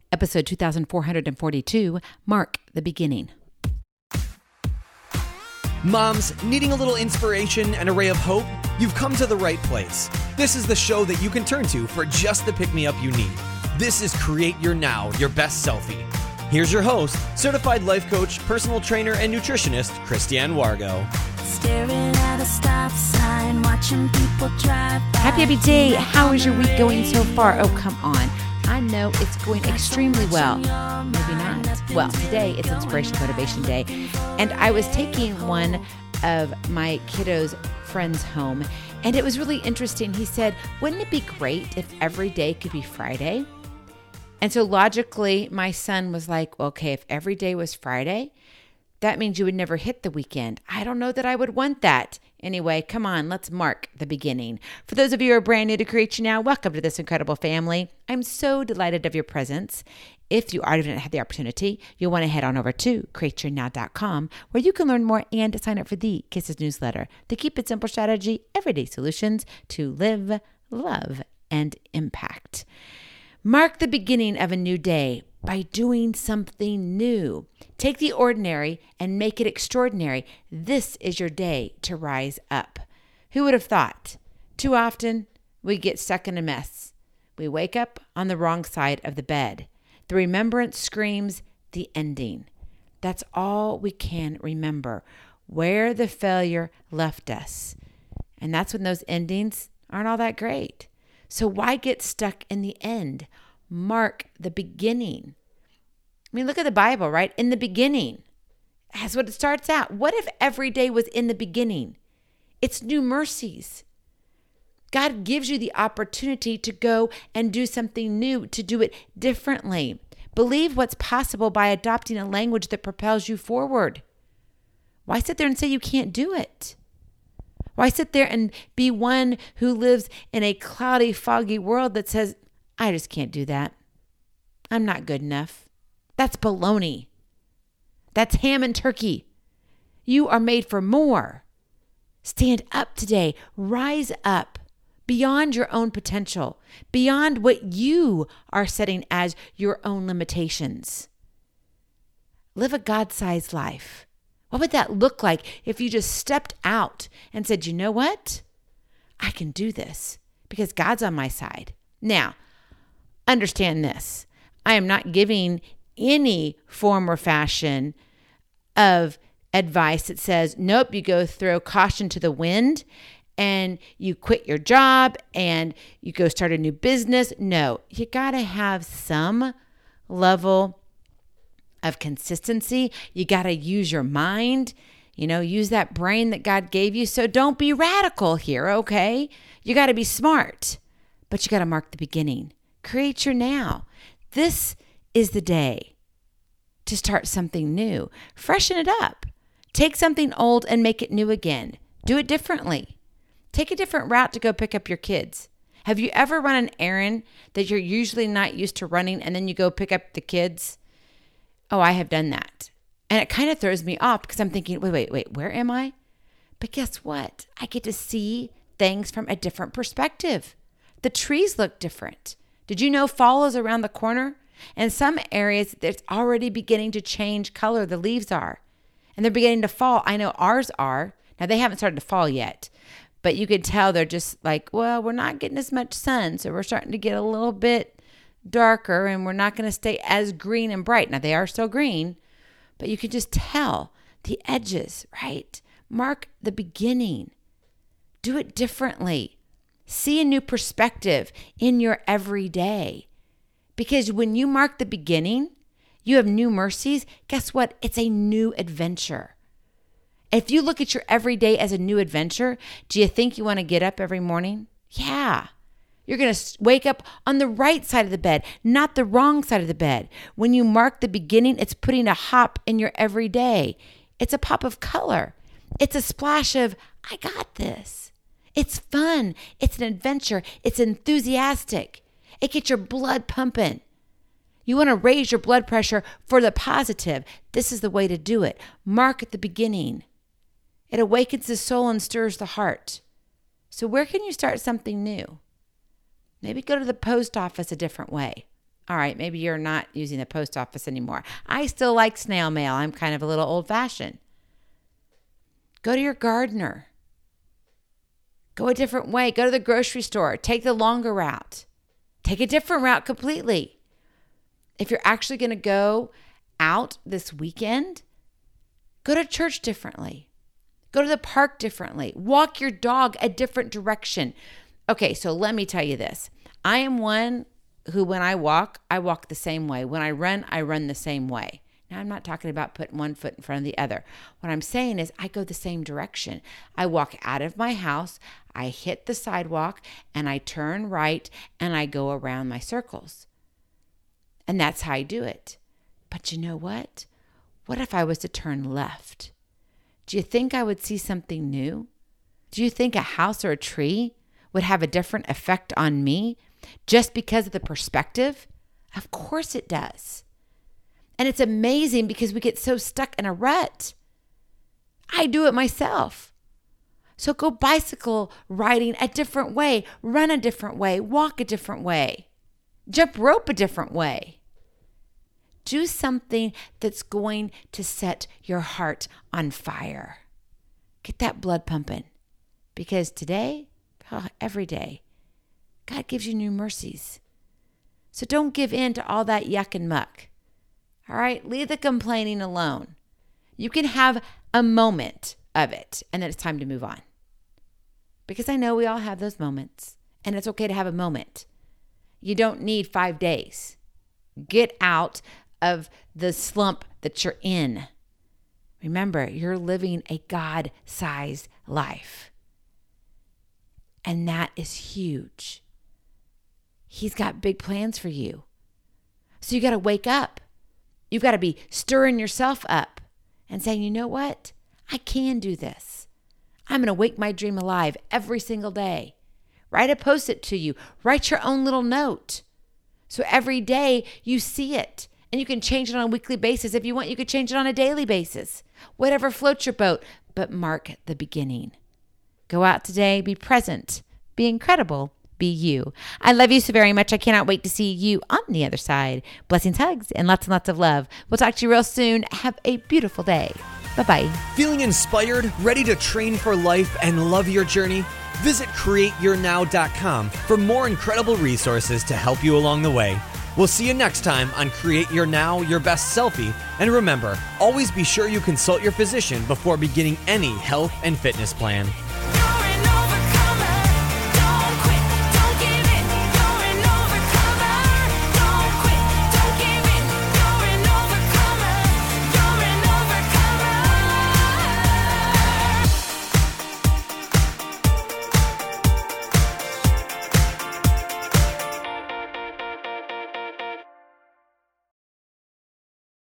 Episode 2442, Mark the Beginning. Moms, needing a little inspiration and a ray of hope? You've come to the right place. This is the show that you can turn to for just the pick-me-up you need. This is Create Your Now, Your Best Selfie. Here's your host, certified life coach, personal trainer, and nutritionist, Christiane Wargo. Staring at a stop sign, watching people drive by. Happy day. How is your week going so far? Oh, come on. I know it's going extremely well. Maybe not. Well, today it's Inspiration Motivation Day, and I was taking one of my kiddos' friends home, and it was really interesting. He said, wouldn't it be great if every day could be Friday? And so logically, my son was like, okay, if every day was Friday, that means you would never hit the weekend. I don't know that I would want that. Anyway, come on, let's mark the beginning. For those of you who are brand new to Create Your Now, welcome to this incredible family. I'm so delighted of your presence. If you already haven't had the opportunity, you'll want to head on over to createyournow.com, where you can learn more and sign up for the Kisses newsletter, the Keep It Simple strategy, everyday solutions to live, love, and impact. Mark the beginning of a new day by doing something new. Take the ordinary and make it extraordinary. This is your day to rise up. Who would have thought? Too often, we get stuck in a mess. We wake up on the wrong side of the bed. The remembrance screams the ending. That's all we can remember, where the failure left us. And that's when those endings aren't all that great. So why get stuck in the end? Mark the beginning. I mean, look at the Bible, right? In the beginning. That's what it starts out. What if every day was in the beginning? It's new mercies. God gives you the opportunity to go and do something new, to do it differently. Believe what's possible by adopting a language that propels you forward. Why sit there and say you can't do it? Why sit there and be one who lives in a cloudy, foggy world that says, I just can't do that. I'm not good enough. That's baloney. That's ham and turkey. You are made for more. Stand up today. Rise up beyond your own potential, beyond what you are setting as your own limitations. Live a God-sized life. What would that look like if you just stepped out and said, you know what? I can do this because God's on my side. Now, understand this. I am not giving any form or fashion of advice that says, nope, you go throw caution to the wind and you quit your job and you go start a new business. No, you got to have some level of consistency. You got to use your mind, use that brain that God gave you. So don't be radical here, okay? You got to be smart, but you got to mark the beginning. Create your now. This is the day to start something new. Freshen it up. Take something old and make it new again. Do it differently. Take a different route to go pick up your kids. Have you ever run an errand that you're usually not used to running and then you go pick up the kids? Oh, I have done that. And it kind of throws me off because I'm thinking, wait, where am I? But guess what? I get to see things from a different perspective. The trees look different. Did you know fall is around the corner? In some areas, it's already beginning to change color, the leaves are. And they're beginning to fall. I know ours are. Now, they haven't started to fall yet. But you could tell they're just like, well, we're not getting as much sun. So we're starting to get a little bit darker and we're not going to stay as green and bright. Now, they are still green, but you can just tell the edges, right? Mark the beginning. Do it differently. See a new perspective in your everyday. Because when you mark the beginning, you have new mercies. Guess what? It's a new adventure. If you look at your everyday as a new adventure, do you think you want to get up every morning? Yeah. You're going to wake up on the right side of the bed, not the wrong side of the bed. When you mark the beginning, it's putting a hop in your everyday. It's a pop of color. It's a splash of, I got this. It's fun. It's an adventure. It's enthusiastic. It gets your blood pumping. You want to raise your blood pressure for the positive. This is the way to do it. Mark at the beginning. It awakens the soul and stirs the heart. So where can you start something new? Maybe go to the post office a different way. All right, maybe you're not using the post office anymore. I still like snail mail. I'm kind of a little old-fashioned. Go to your gardener. Go a different way. Go to the grocery store. Take the longer route. Take a different route completely. If you're actually going to go out this weekend, go to church differently. Go to the park differently. Walk your dog a different direction. Okay, so let me tell you this. I am one who, when I walk the same way. When I run the same way. Now, I'm not talking about putting one foot in front of the other. What I'm saying is I go the same direction. I walk out of my house, I hit the sidewalk, and I turn right, and I go around my circles. And that's how I do it. But you know what? What if I was to turn left? Do you think I would see something new? Do you think a house or a tree would have a different effect on me just because of the perspective? Of course it does. And it's amazing because we get so stuck in a rut. I do it myself. So go bicycle riding a different way, run a different way, walk a different way, jump rope a different way. Do something that's going to set your heart on fire. Get that blood pumping. Because today, every day, God gives you new mercies. So don't give in to all that yuck and muck. All right, leave the complaining alone. You can have a moment of it, and then it's time to move on. Because I know we all have those moments, and it's okay to have a moment. You don't need 5 days. Get out of the slump that you're in. Remember, you're living a God-sized life. And that is huge. He's got big plans for you. So you got to wake up. You've got to be stirring yourself up and saying, you know what? I can do this. I'm going to wake my dream alive every single day. Write a post-it to you. Write your own little note. So every day you see it. And you can change it on a weekly basis. If you want, you could change it on a daily basis. Whatever floats your boat. But mark the beginning. Go out today. Be present. Be incredible. Be you. I love you so very much. I cannot wait to see you on the other side. Blessings, hugs, and lots of love. We'll talk to you real soon. Have a beautiful day. Bye-bye. Feeling inspired, ready to train for life, and love your journey? Visit CreateYourNow.com for more incredible resources to help you along the way. We'll see you next time on Create Your Now, Your Best Selfie. And remember, always be sure you consult your physician before beginning any health and fitness plan.